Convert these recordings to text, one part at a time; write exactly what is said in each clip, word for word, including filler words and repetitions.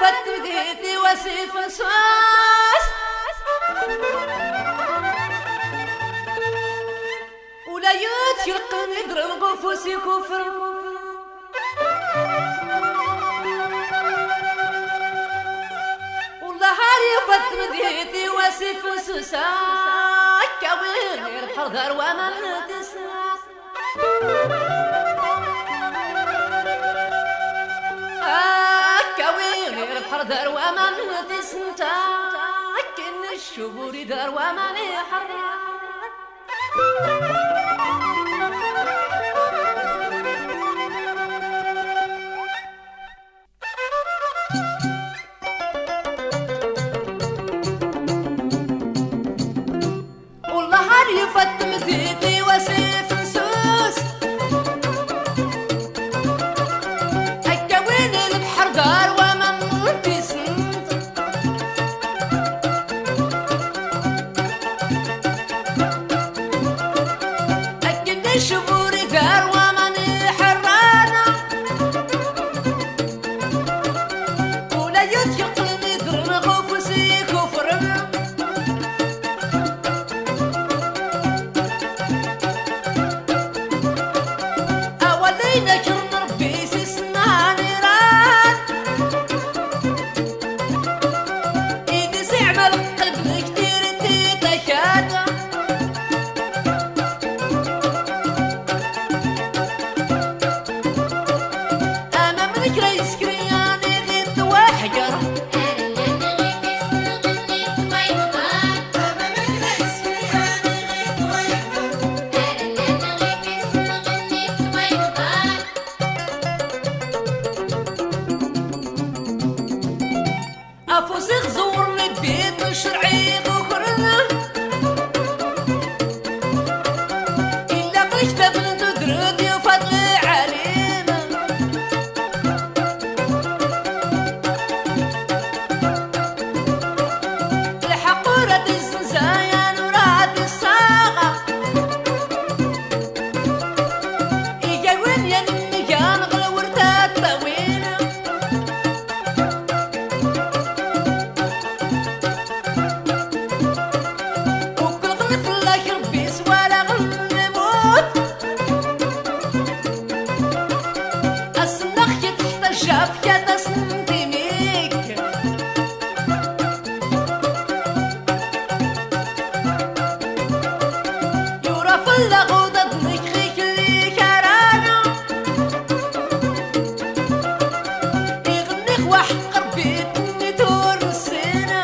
فتديتي وسيف سواس ولا يتشرق يضرب قفوسي كفر والله هاري فتديتي وسيف سوساك كوين الحرذر وما تسمع كوين الحرذر وما تسمع كن الشبور دار وما يحرر والله هاري فت مذيتي وسيف نسوس الكوين البحر دار وما تسمع أكن الشبور دار وما حرانا ولا يتشق المدر غفوسي كفر أولينا كرم ربي سسنا نيران إيدي سعمل قلب كتير تتشاتا أنا منك رئيس كرياني غيت وحجر أفوسي غزور البيت الشرعي ذكرنا إلا قشت بنت درد يفضل علينا الحقورة الزنزايا نورات الصاغة إيجا وين يا نمي كان غلورتات طويلة وكل غلف الله يربي سوالا غنموت السنخ تحت الشاف يا تسنتميك يورا في اللغوضة دنك اللي كرانا يغنيك واحد قربيت ندور السنة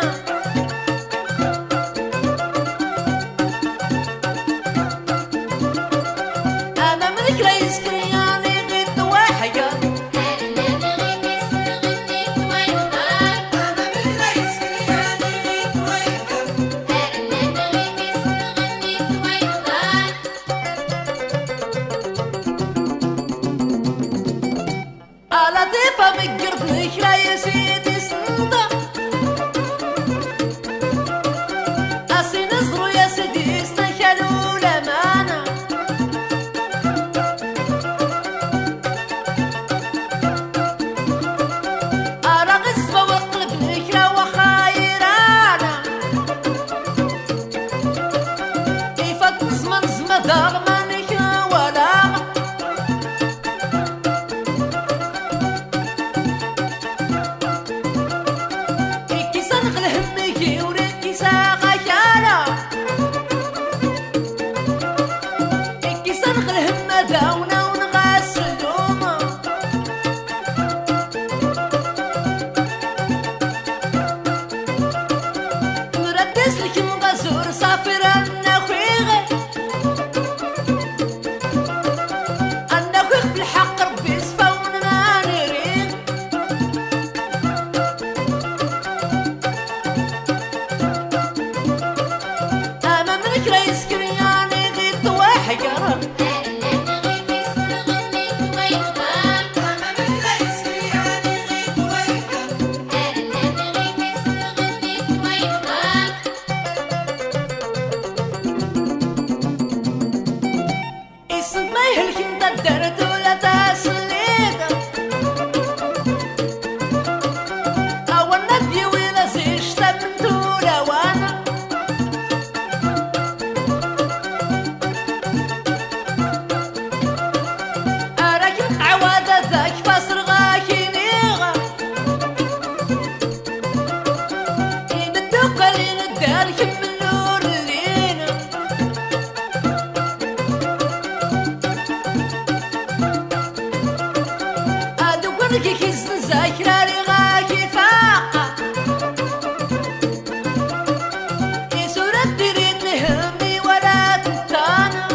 أنا منك رئيس كرياني غيت وحجر لطيفة بقربنك لا يا سيدي سنطة أسي نزرو يا سيدي استنشلوا لمانا أرى غصبة وقلب نكرة وخايرانا كيف تنزم نزمة ضغمة نكرة ولا كيسان غلهم يوريك كيسا غشارة كيسان غلهم مداونا ونغسل دوما نردس لك مغزور صافر أنا خويغي أنا خويغ في الحق ربي سفاونا نريغ أنا منك رئيس كرياني غيت وحجر صدقي كيس زاكرة رغاكي فاقة يسورة دريد لهمي ولا تتانا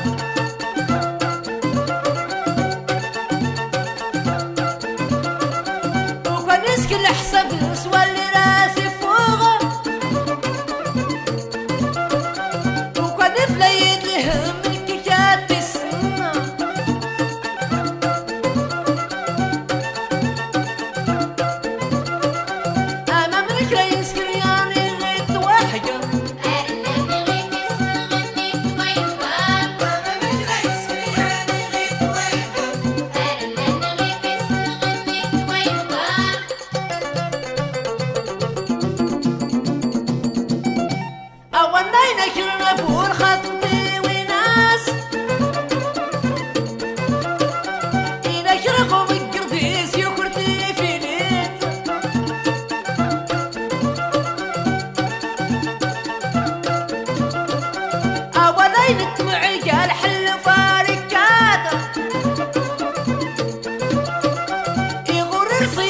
وكان يسكي الحساب نسوى اللي راسي فوقه وكان يفليد لهمي كيكات السنة أنا منك لا يسكي يعني غيت واحدة أولينا كلنا بور خطبي وناس إنا كرقوا بالقرديس يكرتي في ليت أولينا الدمعي قال حل فاركاته يغور رصي